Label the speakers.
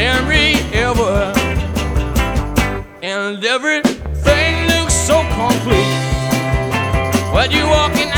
Speaker 1: Henry ever, and everything looks so complete. When you walk in